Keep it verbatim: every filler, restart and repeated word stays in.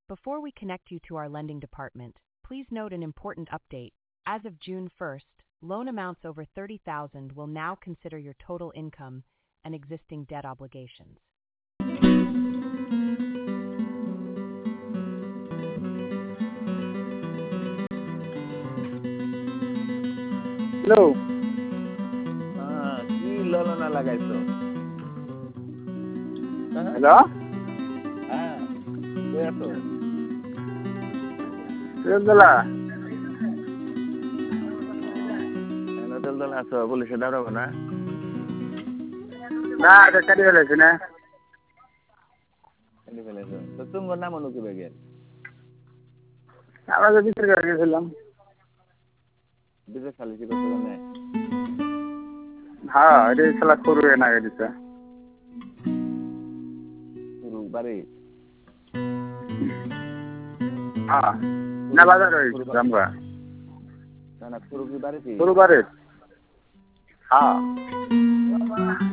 Before we connect you to our lending department, please note an important update. As of June first, loan amounts over thirty thousand will now consider your total income and existing debt obligations. Hello. Ah, কি ললনা লাগাইছো? Hello? হ্যাঁ, কই আছো? Teldala. এনে তেলতলা আছো, পুলিশে দাঁড়াবো না? Na, ada tadi ada sini. এনে ফেলেছো। তো তোমার নাম অনু কি বেগে? Apa jadi terjadi film? বিজে খালি কি করতে জানে? Ha, ini salah kuru yang ada di sana. পুরো বাড়ি। Ha, na bazar itu jamba. না না পুরো কি বাড়িতে? Kuru barit. Ha.